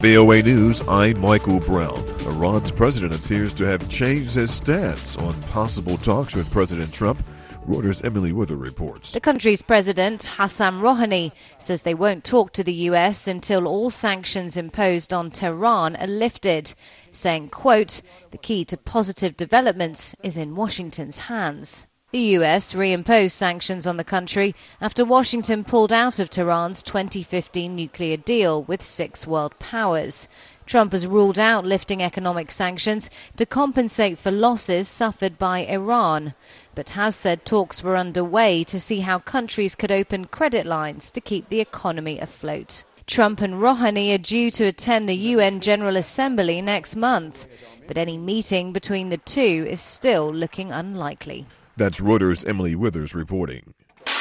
VOA News, I'm Michael Brown. Iran's president appears to have changed his stance on possible talks with President Trump. Reuters' Emily Wither reports. The country's president, Hassan Rouhani, says they won't talk to the U.S. until all sanctions imposed on Tehran are lifted, saying, quote, the key to positive developments is in Washington's hands. The U.S. reimposed sanctions on the country after Washington pulled out of Tehran's 2015 nuclear deal with 6 world powers. Trump has ruled out lifting economic sanctions to compensate for losses suffered by Iran, but has said talks were underway to see how countries could open credit lines to keep the economy afloat. Trump and Rouhani are due to attend the UN General Assembly next month, but any meeting between the two is still looking unlikely. That's Reuters' Emily Withers reporting.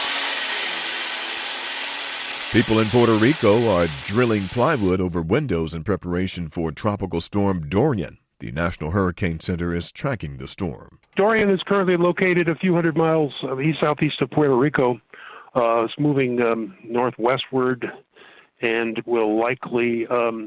People in Puerto Rico are drilling plywood over windows in preparation for Tropical Storm Dorian. The National Hurricane Center is tracking the storm. Dorian is currently located a few hundred miles east-southeast of Puerto Rico. It's moving northwestward and will likely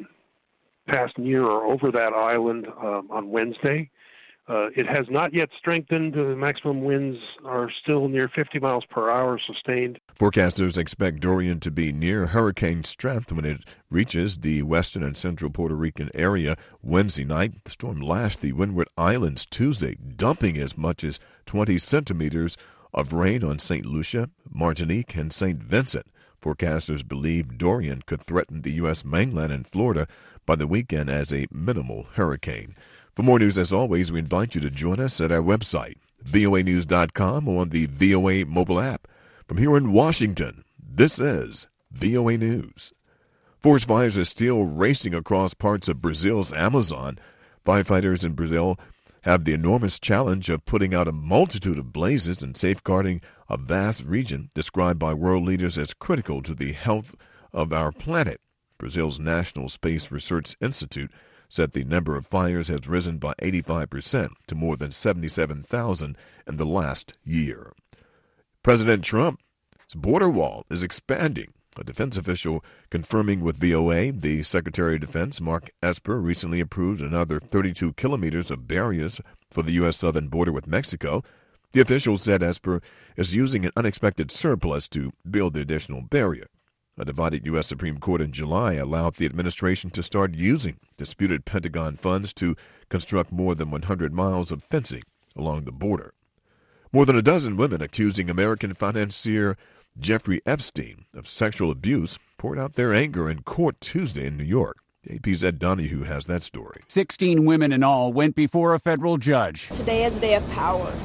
pass near or over that island on Wednesday. It has not yet strengthened. The maximum winds are still near 50 miles per hour sustained. Forecasters expect Dorian to be near hurricane strength when it reaches the western and central Puerto Rican area Wednesday night. The storm lashed the Windward Islands Tuesday, dumping as much as 20 centimeters of rain on St. Lucia, Martinique, and St. Vincent. Forecasters believe Dorian could threaten the U.S. mainland and Florida by the weekend as a minimal hurricane. For more news, as always, we invite you to join us at our website, voanews.com, or on the VOA mobile app. From here in Washington, this is VOA News. Forest fires are still racing across parts of Brazil's Amazon. Firefighters in Brazil have the enormous challenge of putting out a multitude of blazes and safeguarding a vast region described by world leaders as critical to the health of our planet. Brazil's National Space Research Institute said the number of fires has risen by 85% to more than 77,000 in the last year. President Trump's border wall is expanding. A defense official confirming with VOA the Secretary of Defense, Mark Esper, recently approved another 32 kilometers of barriers for the U.S. southern border with Mexico. The official said Esper is using an unexpected surplus to build the additional barrier. A divided U.S. Supreme Court in July allowed the administration to start using disputed Pentagon funds to construct more than 100 miles of fencing along the border. More than a dozen women accusing American financier Jeffrey Epstein of sexual abuse poured out their anger in court Tuesday in New York. AP's Ed Donahue has that story. 16 women in all went before a federal judge. Today is a day of power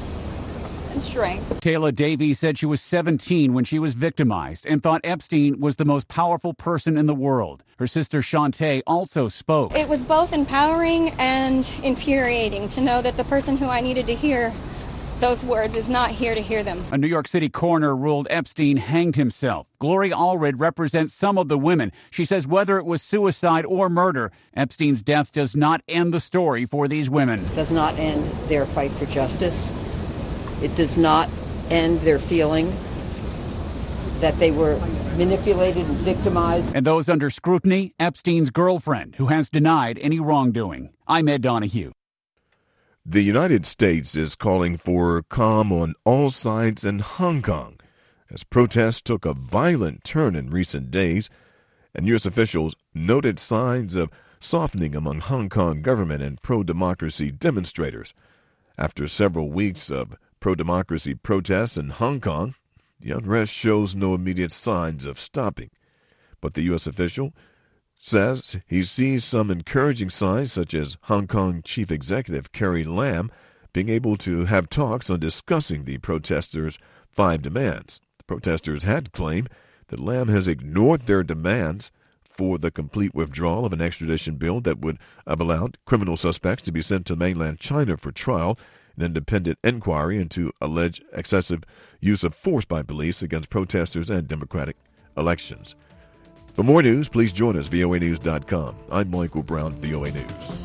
and strength. Taylor Davies said she was 17 when she was victimized and thought Epstein was the most powerful person in the world. Her sister Shantae also spoke. It was both empowering and infuriating to know that the person who I needed to hear those words is not here to hear them. A New York City coroner ruled Epstein hanged himself. Gloria Allred represents some of the women. She says whether it was suicide or murder, Epstein's death does not end the story for these women. It does not end their fight for justice. It does not end their feeling that they were manipulated and victimized. And those under scrutiny, Epstein's girlfriend, who has denied any wrongdoing. I'm Ed Donahue. The United States is calling for calm on all sides in Hong Kong as protests took a violent turn in recent days, and U.S. officials noted signs of softening among Hong Kong government and pro-democracy demonstrators. After several weeks of pro-democracy protests in Hong Kong, the unrest shows no immediate signs of stopping. But the U.S. official says he sees some encouraging signs, such as Hong Kong Chief Executive Carrie Lam being able to have talks on discussing the protesters' 5 demands. The protesters had claimed that Lam has ignored their demands for the complete withdrawal of an extradition bill that would have allowed criminal suspects to be sent to mainland China for trial, an independent inquiry into alleged excessive use of force by police against protesters and democratic elections. For more news, please join us, voanews.com. I'm Michael Brown, VOA News.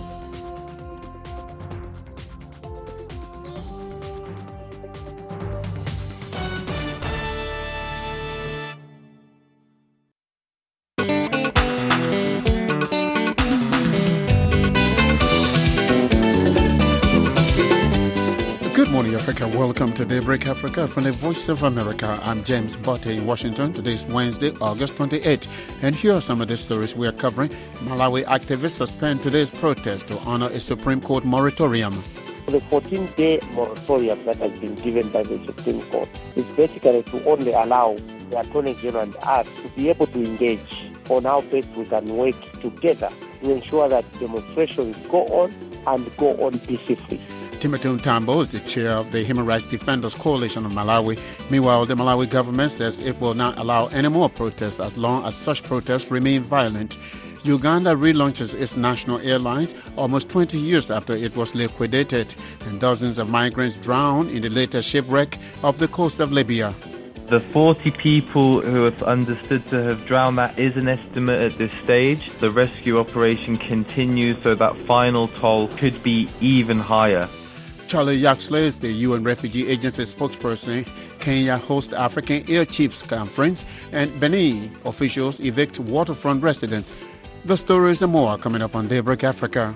morning, Africa. Welcome to Daybreak Africa from the Voice of America. I'm James Botte in Washington. Today is Wednesday, August 28. And here are some of the stories we are covering. Malawi activists suspend today's protest to honor a Supreme Court moratorium. The 14-day moratorium that has been given by the Supreme Court is basically to only allow the Attorney General and us to be able to engage on how best we can work together to ensure that demonstrations go on and go on peacefully. Timothy Ntambo is the chair of the Human Rights Defenders Coalition of Malawi. Meanwhile, the Malawi government says it will not allow any more protests as long as such protests remain violent. Uganda relaunches its national airlines almost 20 years after it was liquidated, and dozens of migrants drowned in the latest shipwreck off the coast of Libya. The 40 people who are understood to have drowned, that is an estimate at this stage. The rescue operation continues, so that final toll could be even higher. Charlie Yaxley is the UN Refugee Agency spokesperson. Kenya hosts African Air Chiefs Conference, and Benin officials evict waterfront residents. The stories and more are coming up on Daybreak Africa.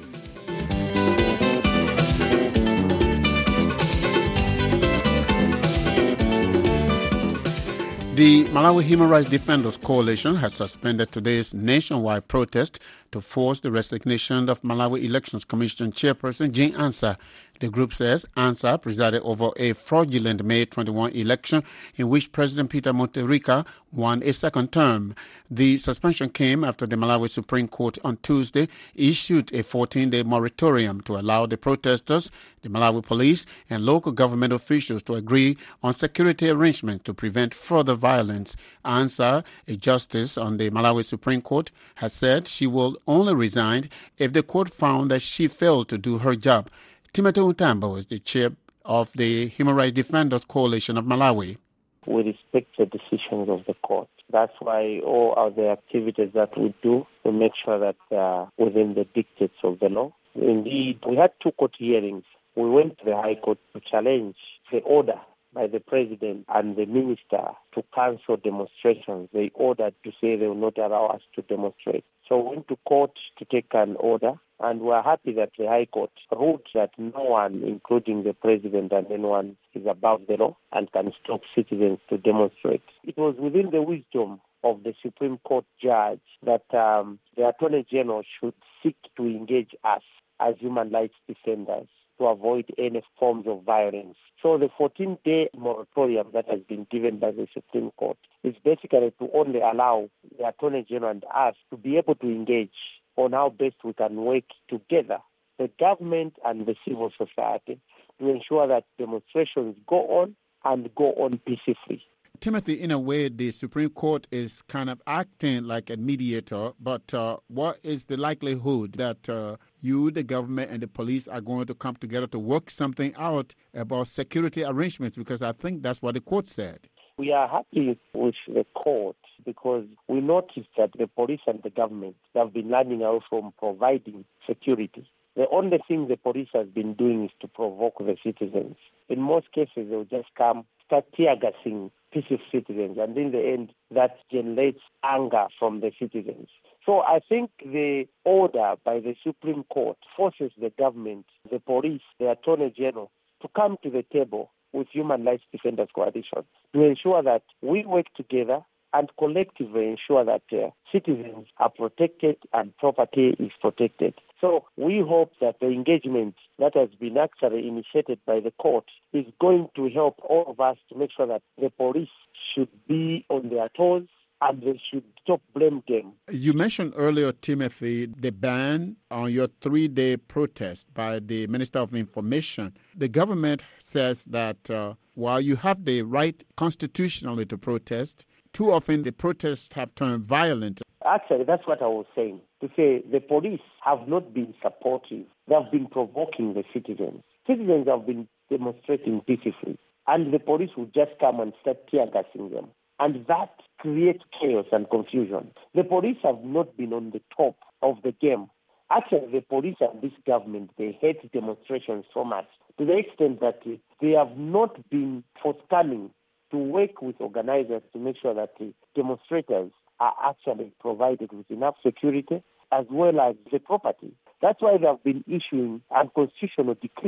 The Malawi Human Rights Defenders Coalition has suspended today's nationwide protest to force the resignation of Malawi Elections Commission Chairperson Jean Ansah. The group says Ansah presided over a fraudulent May 21 election in which President Peter Mutharika won a second term. The suspension came after the Malawi Supreme Court on Tuesday issued a 14-day moratorium to allow the protesters, the Malawi police, and local government officials to agree on security arrangements to prevent further violence. Ansah, a justice on the Malawi Supreme Court, has said she will only resign if the court found that she failed to do her job. Timothy Ntambo is the chair of the Human Rights Defenders Coalition of Malawi. We respect the decisions of the court. That's why all other activities that we do, we make sure that they are within the dictates of the law. Indeed, we had 2 court hearings. We went to the High Court to challenge the order by the President and the Minister to cancel demonstrations. They ordered to say they will not allow us to demonstrate. So we went to court to take an order, and we're happy that the High Court ruled that no one, including the President and anyone, is above the law and can stop citizens to demonstrate. It was within the wisdom of the Supreme Court judge that the Attorney General should seek to engage us as human rights defenders to avoid any forms of violence. So the 14-day moratorium that has been given by the Supreme Court is basically to only allow the Attorney General and us to be able to engage on how best we can work together, the government and the civil society, to ensure that demonstrations go on and go on peacefully. Timothy, in a way, the Supreme Court is kind of acting like a mediator, but what is the likelihood that you, the government, and the police are going to come together to work something out about security arrangements? Because I think that's what the court said. We are happy with the court because we noticed that the police and the government have been running away from providing security. The only thing the police has been doing is to provoke the citizens. In most cases, they'll just come, start tear-gassing peaceful citizens, and in the end, that generates anger from the citizens. So I think the order by the Supreme Court forces the government, the police, the Attorney General to come to the table with Human Rights Defenders Coalition to ensure that we work together and collectively ensure that citizens are protected and property is protected. So we hope that the engagement that has been actually initiated by the court is going to help all of us to make sure that the police should be on their toes and they should stop blame game. You mentioned earlier, Timothy, the ban on your 3-day protest by the Minister of Information. The government says that while you have the right constitutionally to protest, too often the protests have turned violent. Actually, that's what I was saying. To say the police have not been supportive. They have been provoking the citizens. Citizens have been demonstrating peacefully, and the police will just come and start tear-gassing them. And that creates chaos and confusion. The police have not been on the top of the game. Actually, the police and this government, they hate demonstrations so much to the extent that they have not been forthcoming to work with organizers to make sure that the demonstrators are actually provided with enough security as well as the property. That's why they have been issuing unconstitutional decrees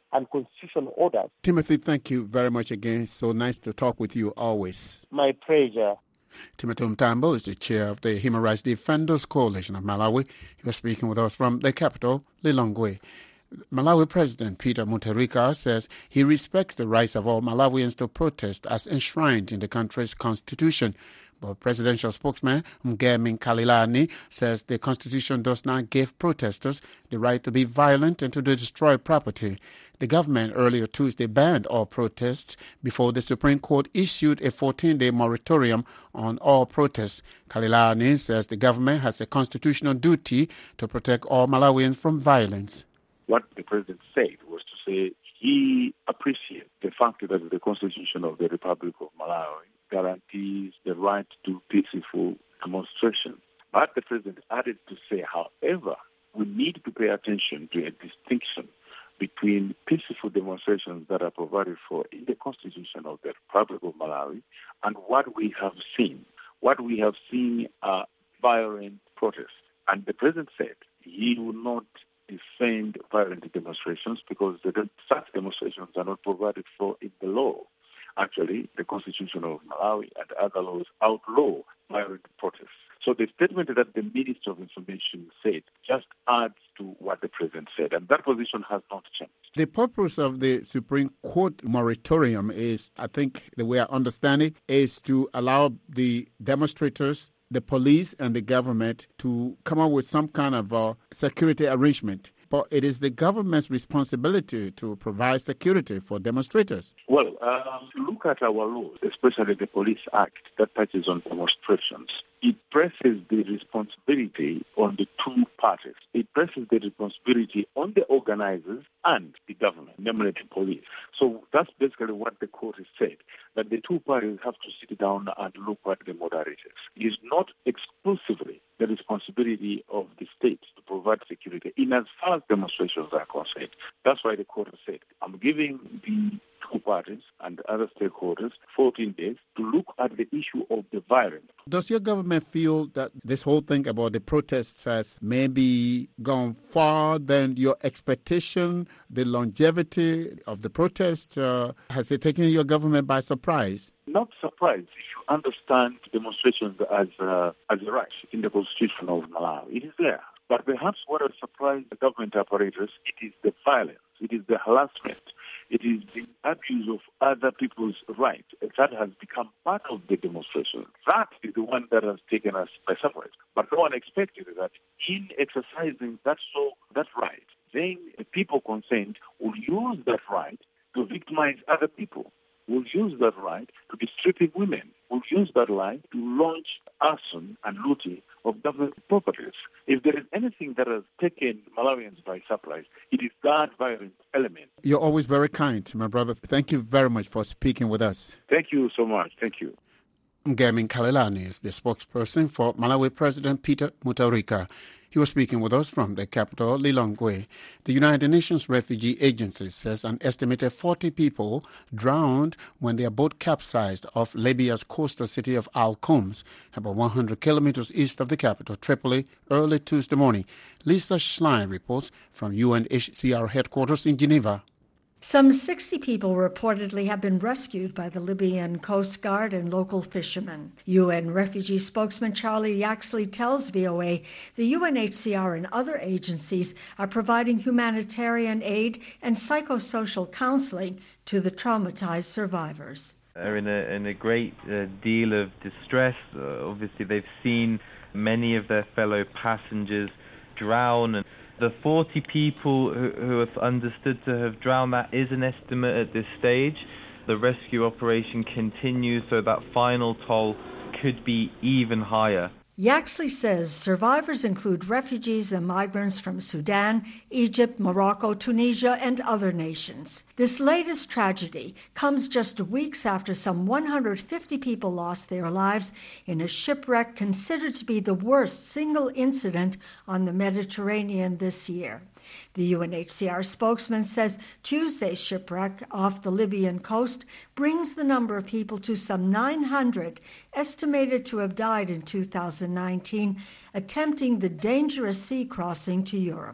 and constitutional orders. Timothy, thank you very much again. So nice to talk with you always. My pleasure. Timothy Mtambo is the chair of the Human Rights Defenders Coalition of Malawi. He was speaking with us from the capital, Lilongwe. Malawi President Peter Mutharika says he respects the rights of all Malawians to protest as enshrined in the country's constitution. But presidential spokesman Mngemi Khalilani says the constitution does not give protesters the right to be violent and to destroy property. The government earlier Tuesday banned all protests before the Supreme Court issued a 14-day moratorium on all protests. Khalilani says the government has a constitutional duty to protect all Malawians from violence. What the president said was to say he appreciates the fact that the Constitution of the Republic of Malawi guarantees the right to peaceful demonstration. But the president added to say, however, we need to pay attention to a distinction between peaceful demonstrations that are provided for in the Constitution of the Republic of Malawi and what we have seen. What we have seen are violent protests. And the president said he will not defend violent demonstrations because such demonstrations are not provided for in the law. Actually, the Constitution of Malawi and other laws outlaw violent protests. So the statement that the Minister of Information said just adds to what the President said, and that position has not changed. The purpose of the Supreme Court moratorium is, I think the way I understand it, is to allow the demonstrators, the police and the government to come up with some kind of security arrangement. But it is the government's responsibility to provide security for demonstrators. Well, look at our laws, especially the Police Act that touches on demonstrations. It presses the responsibility on the two parties. It presses the responsibility on the organizers and the government, namely the police. So that's basically what the court has said, that the two parties have to sit down and look at the moderators. It is not exclusively the responsibility of the state to provide security in as far as demonstrations are concerned. That's why the court has said, I'm giving the two parties and other stakeholders 14 days to look at the issue of the violence. Does your government feel that this whole thing about the protests has maybe gone far than your expectation, the longevity of the protest? Has it taken your government by surprise? Not surprised if you understand demonstrations as a right in the Constitution of Malawi. It is there. But perhaps what has surprised the government apparatus, it is the violence, it is the harassment, it is the abuse of other people's rights that has become part of the demonstration. That is the one that has taken us by surprise. But no one expected that in exercising that right, then the people concerned will use that right to victimize other people, will use that right to be stripping women, will use that right to launch arson and looting of government properties. If there is anything that has taken Malawians by surprise, it is that violent element. You're always very kind, my brother. Thank you very much for speaking with us. Thank you so much. Thank you. Mngemi Khalilani is the spokesperson for Malawi President Peter Mutharika. He was speaking with us from the capital, Lilongwe. The United Nations Refugee Agency says an estimated 40 people drowned when their boat capsized off Libya's coastal city of Al-Qums, about 100 kilometers east of the capital, Tripoli, early Tuesday morning. Lisa Schlein reports from UNHCR headquarters in Geneva. Some 60 people reportedly have been rescued by the Libyan Coast Guard and local fishermen. UN refugee spokesman Charlie Yaxley tells VOA the UNHCR and other agencies are providing humanitarian aid and psychosocial counseling to the traumatized survivors. They're in a great deal of distress. Obviously, they've seen many of their fellow passengers drown, and the 40 people who are understood to have drowned, that is an estimate at this stage. The rescue operation continues, so that final toll could be even higher. Yaxley says survivors include refugees and migrants from Sudan, Egypt, Morocco, Tunisia, and other nations. This latest tragedy comes just weeks after some 150 people lost their lives in a shipwreck considered to be the worst single incident on the Mediterranean this year. The UNHCR spokesman says Tuesday's shipwreck off the Libyan coast brings the number of people to some 900, estimated to have died in 2019, attempting the dangerous sea crossing to Europe.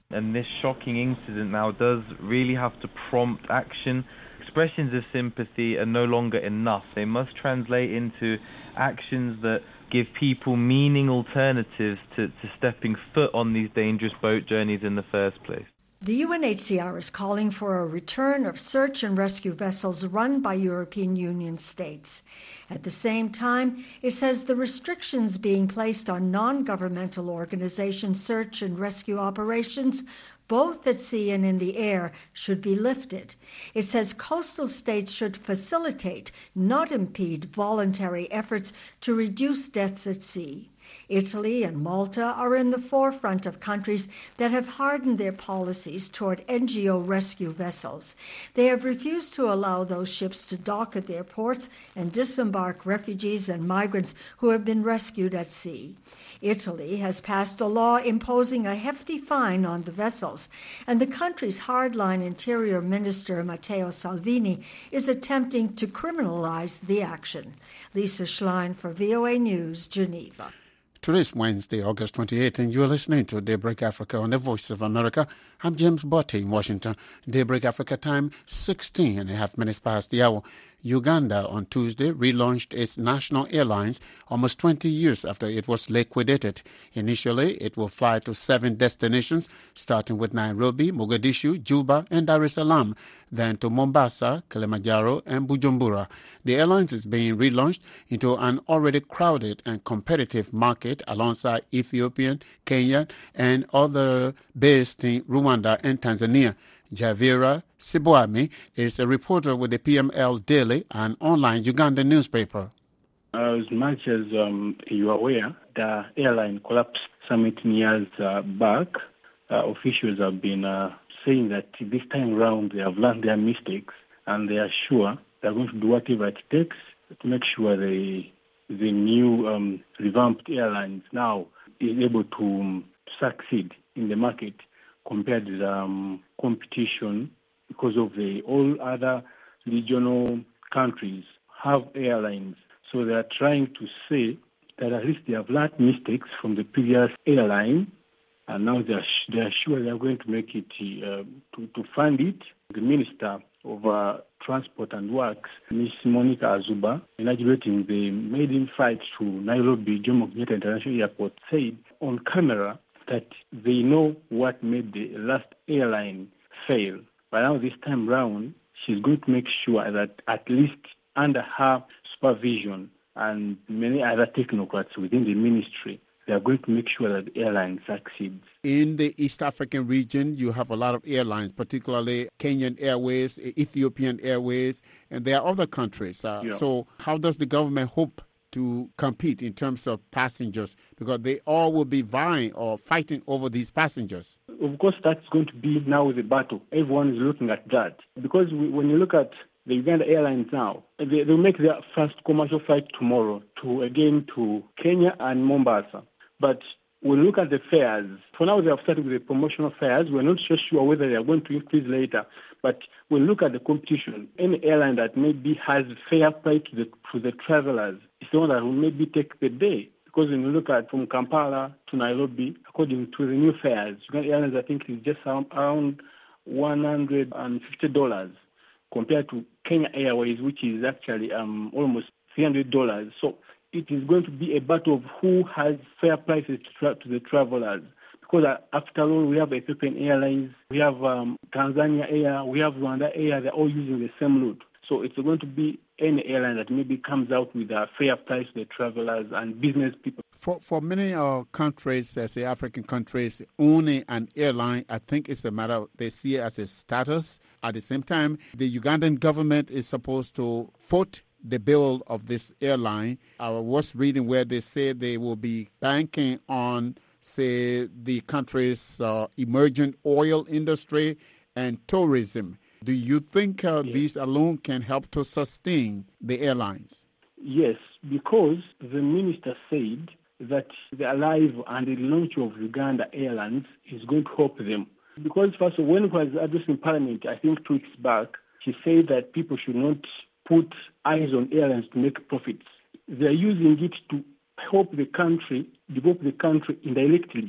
And this shocking incident now does really have to prompt action. Expressions of sympathy are no longer enough. They must translate into actions that give people meaning alternatives to stepping foot on these dangerous boat journeys in the first place. The UNHCR is calling for a return of search and rescue vessels run by European Union states. At the same time, it says the restrictions being placed on non-governmental organization search and rescue operations, both at sea and in the air, should be lifted. It says coastal states should facilitate, not impede, voluntary efforts to reduce deaths at sea. Italy and Malta are in the forefront of countries that have hardened their policies toward NGO rescue vessels. They have refused to allow those ships to dock at their ports and disembark refugees and migrants who have been rescued at sea. Italy has passed a law imposing a hefty fine on the vessels, and the country's hardline Interior Minister Matteo Salvini is attempting to criminalize the action. Lisa Schlein for VOA News, Geneva. Today is Wednesday, August 28th, and you're listening to Daybreak Africa on the Voice of America. I'm James Botte in Washington. Daybreak Africa time, 16 and a half minutes past the hour. Uganda on Tuesday relaunched its national airlines almost 20 years after it was liquidated. Initially, it will fly to 7 destinations, starting with Nairobi, Mogadishu, Juba, and Dar es Salaam, then to Mombasa, Kilimanjaro, and Bujumbura. The airlines is being relaunched into an already crowded and competitive market alongside Ethiopian, Kenyan, and other based in Rwanda and Tanzania. Javira Sibwami is a reporter with the PML Daily, an online Ugandan newspaper. As much as you are aware, the airline collapsed some 18 years back. Officials have been saying that this time around they have learned their mistakes and they are sure they're going to do whatever it takes to make sure the new revamped airlines now is able to succeed in the market compared to the competition, because of all other regional countries have airlines. So they are trying to say that at least they have learned mistakes from the previous airline, and now they are sure they are going to make it to fund it. The Minister of Transport and Works, Ms. Monica Azuba, inaugurating the maiden flight to Nairobi Jomo Kenyatta International Airport, said on camera that they know what made the last airline fail. But now this time round, she's going to make sure that at least under her supervision and many other technocrats within the ministry, they are going to make sure that the airline succeeds. In the East African region, you have a lot of airlines, particularly Kenyan Airways, Ethiopian Airways, and there are other countries. So how does the government hope to compete in terms of passengers, because they all will be vying or fighting over these passengers? Of course, that's going to be now the battle. Everyone is looking at that. Because when you look at the Uganda Airlines now, they'll make their first commercial flight tomorrow to Kenya and Mombasa. But when you look at the fares, for now they have started with the promotional fares. We're not so sure whether they are going to increase later. But when you look at the competition, any airline that maybe has fair price to the travelers is the one that will maybe take the day. Because when you look at from Kampala to Nairobi, according to the new fares, Uganda Airlines, I think, is just around $150 compared to Kenya Airways, which is actually almost $300. So it is going to be a battle of who has fair prices to the travelers. Because after all, we have Ethiopian Airlines, we have Tanzania Air, we have Rwanda Air, they're all using the same route. So it's going to be any airline that maybe comes out with a fair price to the travelers and business people. For many countries, say African countries, owning an airline, I think it's a matter, they see it as a status. At the same time, the Ugandan government is supposed to foot the bill of this airline. I was reading where they say they will be banking on, say, the country's emergent oil industry and tourism. Do you think these alone can help to sustain the airlines? Yes, because the minister said that the arrival and the launch of Uganda Airlines is going to help them. Because first of all, when he was addressing Parliament, I think 2 weeks back, he said that people should not put eyes on airlines to make profits. They are using it to help the country, develop the country indirectly.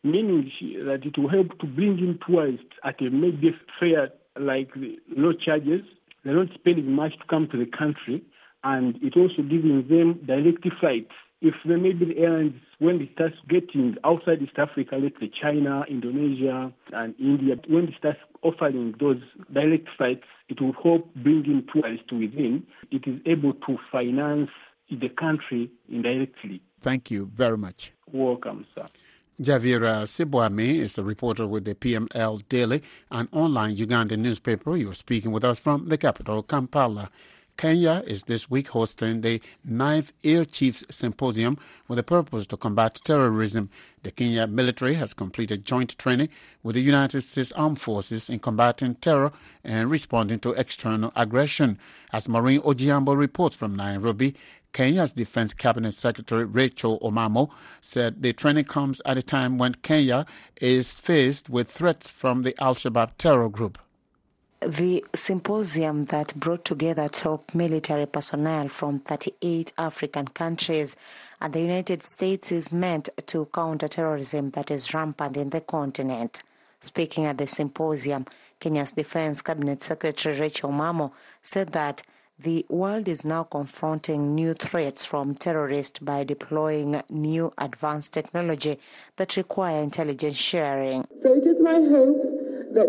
meaning that it will help to bring in tourists at a maybe fare like low charges. They're not spending much to come to the country, and it also giving them direct flights. If there may be the airlines, when they start getting outside East Africa, let's say China, Indonesia, and India, when they start offering those direct flights, it will help bring in tourists within. It is able to finance the country indirectly. Thank you very much. Welcome, sir. Javier Sibwami is a reporter with the PML Daily, an online Ugandan newspaper. You are speaking with us from the capital, Kampala. Kenya is this week hosting the 9th Air Chiefs Symposium with the purpose to combat terrorism. The Kenya military has completed joint training with the United States Armed Forces in combating terror and responding to external aggression. As Maureen Ojiambo reports from Nairobi, Kenya's Defense Cabinet Secretary Rachel Omamo said the training comes at a time when Kenya is faced with threats from the Al-Shabaab terror group. The symposium that brought together top military personnel from 38 African countries and the United States is meant to counter terrorism that is rampant in the continent. Speaking at the symposium, Kenya's Defense Cabinet Secretary Rachel Omamo said that the world is now confronting new threats from terrorists by deploying new advanced technology that require intelligence sharing. So it is my hope that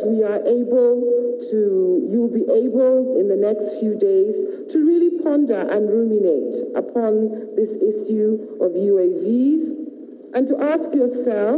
you'll be able in the next few days to really ponder and ruminate upon this issue of UAVs and to ask yourself,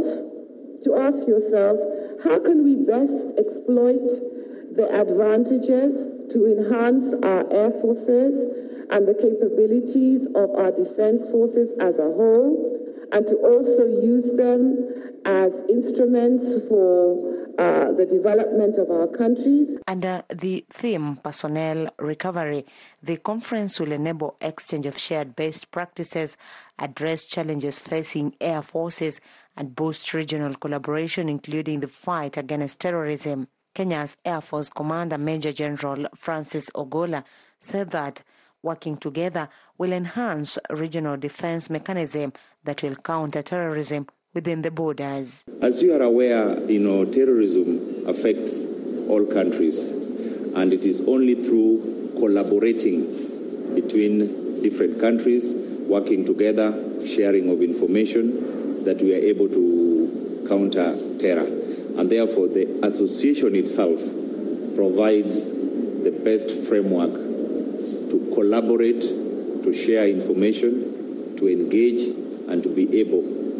how can we best exploit the advantages to enhance our air forces and the capabilities of our defense forces as a whole, and to also use them as instruments for the development of our countries. Under the theme Personnel Recovery, the conference will enable exchange of shared best practices, address challenges facing air forces, and boost regional collaboration, including the fight against terrorism. Kenya's Air Force Commander Major General Francis Ogola said that working together will enhance regional defense mechanism that will counter terrorism within the borders. As you are aware, terrorism affects all countries, and it is only through collaborating between different countries, working together, sharing of information, that we are able to counter terror. And therefore, the association itself provides the best framework to collaborate, to share information, to engage, and to be able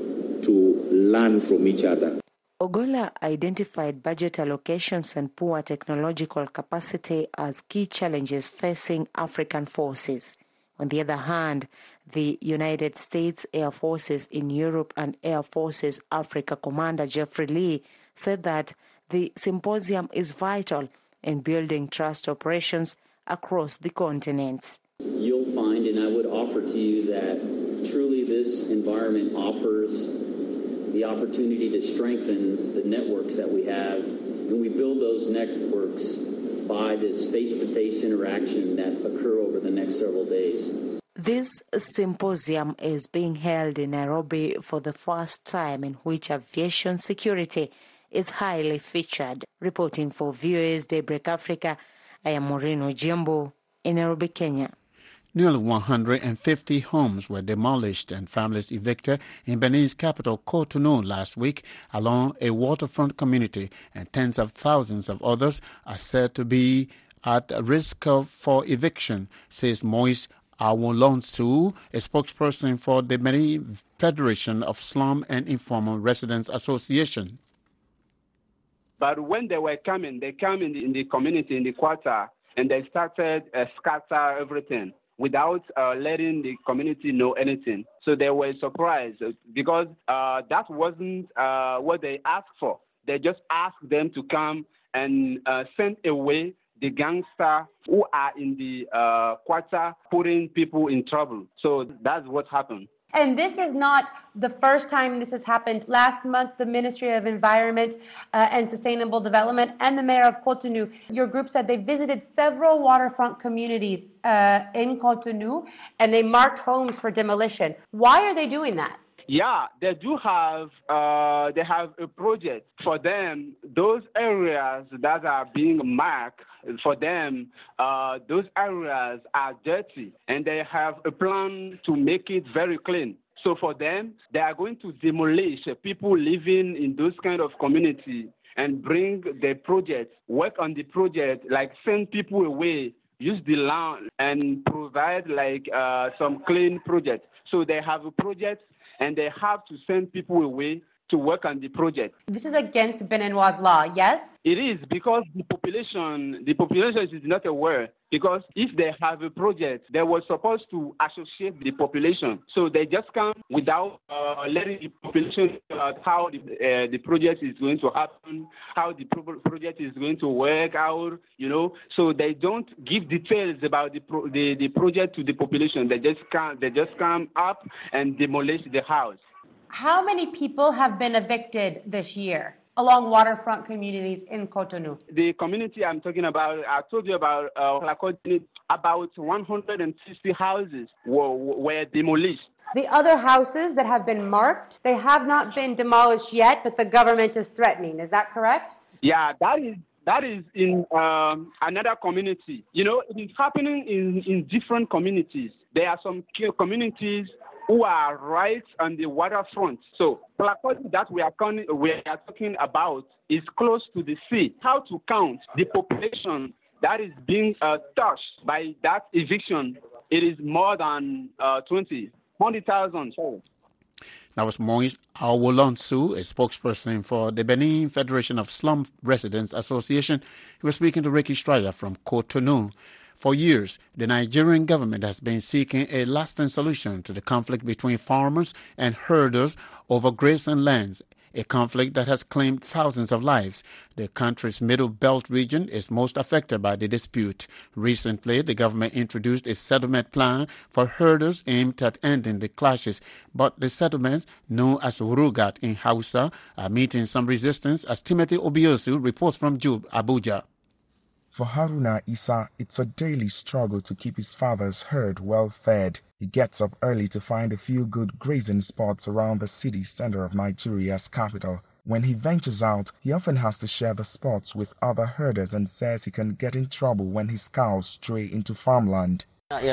to learn from each other. Ogola identified budget allocations and poor technological capacity as key challenges facing African forces. On the other hand, the United States Air Forces in Europe and Air Forces Africa Commander Jeffrey Lee said that the symposium is vital in building trust operations across the continents. You'll find, and I would offer to you, that truly this environment offers the opportunity to strengthen the networks that we have, and we build those networks by this face-to-face interaction that occur over the next several days. This symposium is being held in Nairobi for the first time, in which aviation security is highly featured. Reporting for VOA's Daybreak Africa, I am Maureen Ojiambo in Nairobi, Kenya. Nearly 150 homes were demolished and families evicted in Benin's capital, Cotonou, last week along a waterfront community, and tens of thousands of others are said to be at risk for eviction, says Moise Awolonsu, a spokesperson for the Benin Federation of Slum and Informal Residents Association. But when they were coming, they came in the community, in the quarter, and they started scatter everything without letting the community know anything. So they were surprised because that wasn't what they asked for. They just asked them to come and send away the gangsters who are in the quarter putting people in trouble. So that's what happened. And this is not the first time this has happened. Last month, the Ministry of Environment and Sustainable Development and the Mayor of Cotonou, your group said they visited several waterfront communities in Cotonou and they marked homes for demolition. Why are they doing that? Yeah, they do have. They have a project for them. Those areas that are being marked for them, those areas are dirty, and they have a plan to make it very clean. So for them, they are going to demolish people living in those kind of community and bring the project, work on the project, like send people away, use the land and provide like some clean project. So they have a project and they have to send people away to work on the project. This is against Beninois law, yes? It is, because the population is not aware. Because if they have a project, they were supposed to associate the population. So they just come without letting the population know about how the project is going to happen, how the project is going to work out, you know. So they don't give details about the project to the population. They just come up and demolish the house. How many people have been evicted this year along waterfront communities in Cotonou? The community I'm talking about, I told you about, about 160 houses were demolished. The other houses that have been marked, they have not been demolished yet, but the government is threatening. Is that correct? Yeah, that is in another community. You know, it is happening in different communities. There are some communities who are right on the waterfront. So Plakoti that we are talking about is close to the sea. How to count the population that is being touched by that eviction? It is more than 100,000. Sorry. That was Moise Awolonsu, a spokesperson for the Benin Federation of Slum Residents Association. He was speaking to Ricky Stryer from Cotonou. For years, the Nigerian government has been seeking a lasting solution to the conflict between farmers and herders over grazing lands, a conflict that has claimed thousands of lives. The country's Middle Belt region is most affected by the dispute. Recently, the government introduced a settlement plan for herders aimed at ending the clashes, but the settlements, known as Urugat in Hausa, are meeting some resistance, as Timothy Obiosu reports from Jube, Abuja. For Haruna Isa, it's a daily struggle to keep his father's herd well fed. He gets up early to find a few good grazing spots around the city center of Nigeria's capital. When he ventures out, he often has to share the spots with other herders and says he can get in trouble when his cows stray into farmland.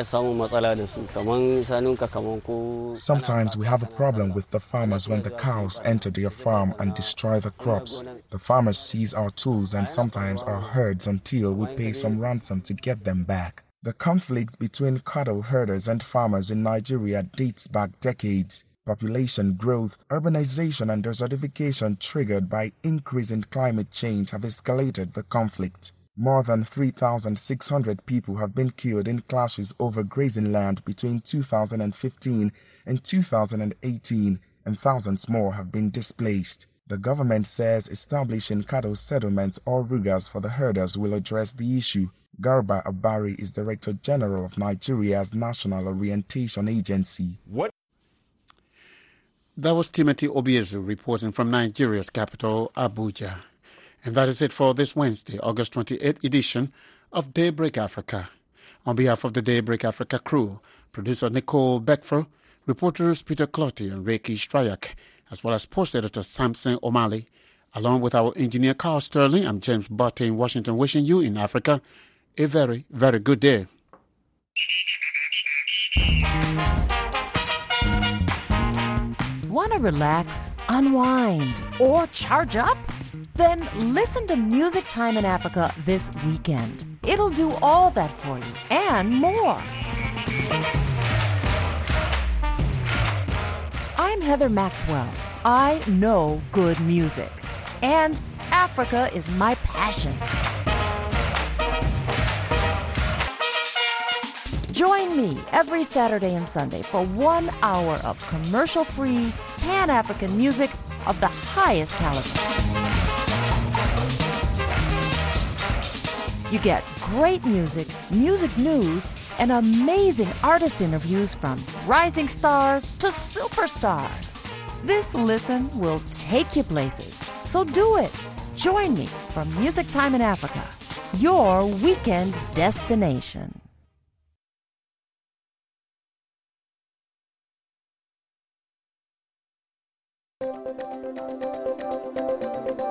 Sometimes we have a problem with the farmers when the cows enter their farm and destroy the crops. The farmers seize our tools and sometimes our herds until we pay some ransom to get them back. The conflict between cattle herders and farmers in Nigeria dates back decades. Population growth, urbanization and desertification triggered by increasing climate change have escalated the conflict. More than 3,600 people have been killed in clashes over grazing land between 2015 and 2018, and thousands more have been displaced. The government says establishing cattle settlements or rugas for the herders will address the issue. Garba Abari is Director General of Nigeria's National Orientation Agency. That was Timothy Obiezu reporting from Nigeria's capital, Abuja. And that is it for this Wednesday, August 28th edition of Daybreak Africa. On behalf of the Daybreak Africa crew, producer Nicole Beckford, reporters Peter Clotty and Reiki Stryak, as well as post editor Samson O'Malley, along with our engineer Carl Sterling, I'm James Butte in Washington, wishing you in Africa a very, very good day. Want to relax, unwind, or charge up? Then listen to Music Time in Africa this weekend. It'll do all that for you and more. I'm Heather Maxwell. I know good music. And Africa is my passion. Join me every Saturday and Sunday for 1 hour of commercial-free Pan-African music of the highest caliber. You get great music, music news, and amazing artist interviews from rising stars to superstars. This listen will take you places. So do it. Join me for Music Time in Africa, your weekend destination.